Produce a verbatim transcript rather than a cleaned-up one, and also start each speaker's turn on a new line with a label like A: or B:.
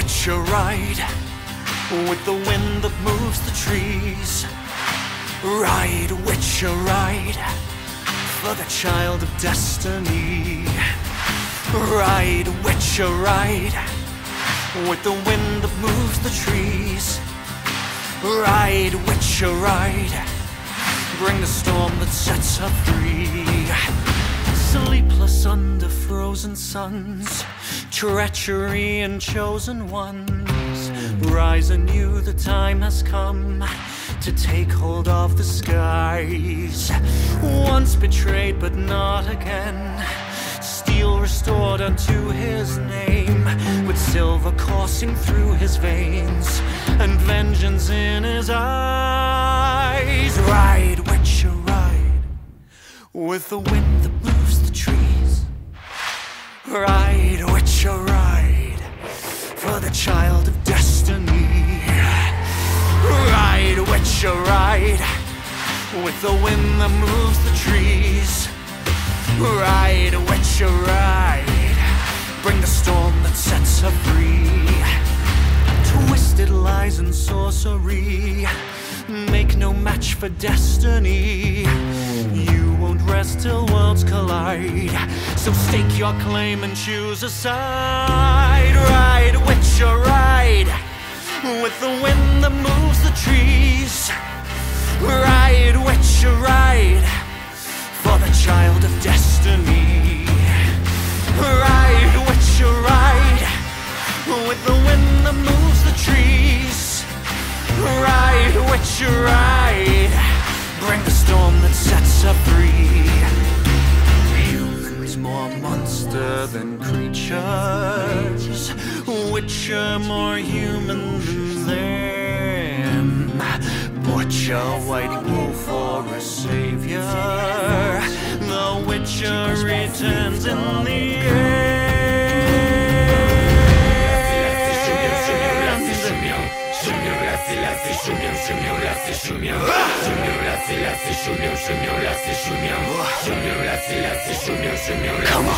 A: witch a ride with the wind that moves the trees. Ride, witch a ride for the child of destiny. Ride, witch a ride with the wind that moves the trees. Ride, witch a ride, bring the storm that sets her free. Sleepless under frozen suns, treachery and chosen ones. Rise anew, the time has come to take hold of the skies. Once betrayed but not again, steel restored unto his name, with silver coursing through his veins and vengeance in his eyes. Ride, witch, a ride with the wind that moves the trees. Ride, witch, a ride for the child of destiny. Ride, witch, a ride with the wind that moves the trees. Ride, witch, a ride, bring the storm that sets her free. Twisted lies and sorcery make no match for destiny. You won't rest till worlds collide, so stake your claim and choose a side. Ride, witch, a ride with the wind that moves the trees. Ride, witch, a ride for the child of destiny. Ride, witch, a ride with the wind that moves the trees. Ride, witch, a ride, bring the storm that sets her free. Humans more monster than creatures, witcher more human than them. Butcher, white wolf for a savior, the witcher returns in the end. Come on.